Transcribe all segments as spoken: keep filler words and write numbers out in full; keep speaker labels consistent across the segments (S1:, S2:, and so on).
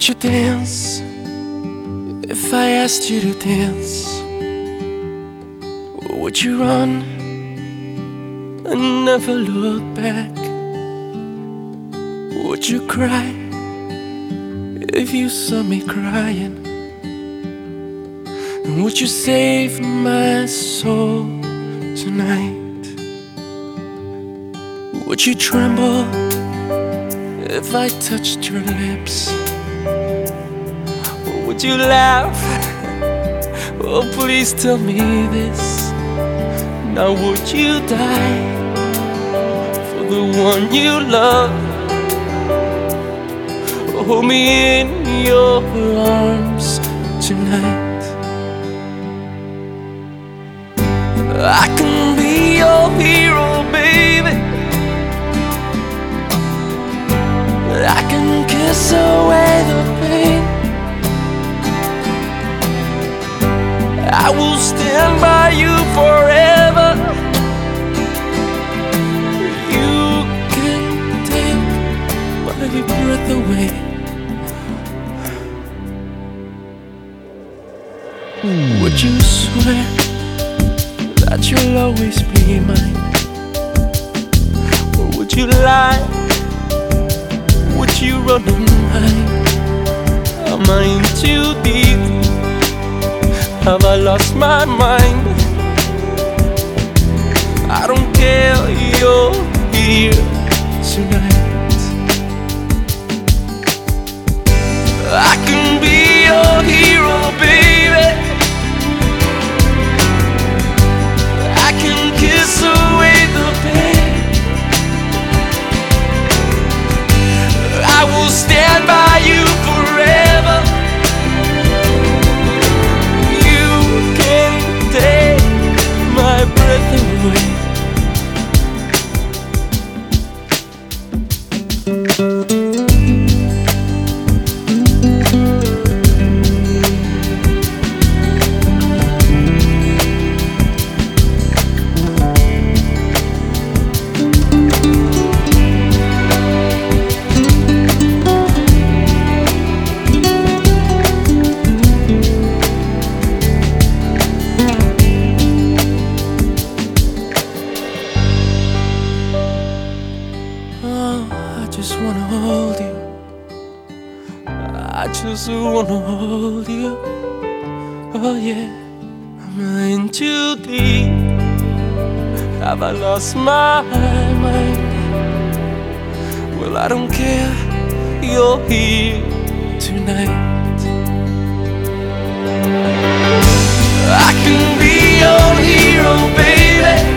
S1: Would you dance if I asked you to dance? Would you run and never look back? Would you cry if you saw me crying? And would you save my soul tonight? Would you tremble if I touched your lips? Or would you laugh? Oh, please tell me this. Now would you die for the one you love? Hold me in your arms tonight. I can be your hero, baby. I can kiss away the pain. I will stand by you forever. You can take my breath away. Would you swear that you'll always be mine? Or would you lie? Would you run and hide? Am I in too deep? Have I lost my mind? I don't care, you're here tonight. I can be your hero, baby. I can kiss away the pain. I will stand by you forever. You can take my breath away. I just wanna hold you. I just wanna hold you. Oh yeah. Am I in too deep? Have I lost my mind? Well, I don't care. You're here tonight. I can be your hero, baby.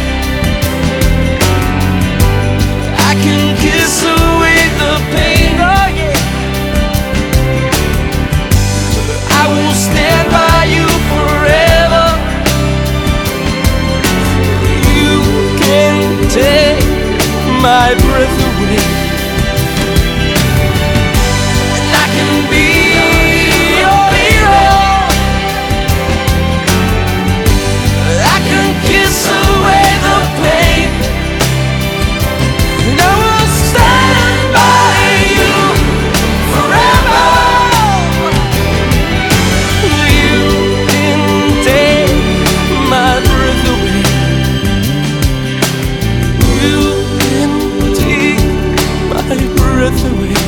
S1: I can kiss away the pain, oh yeah. I will stand by you forever. You can take my breath away. And I can be your hero. I can kiss away the pain. And I will stand by you forever. You can take my breath away. You can take my breath away.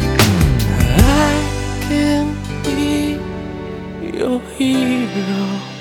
S1: I can be your hero.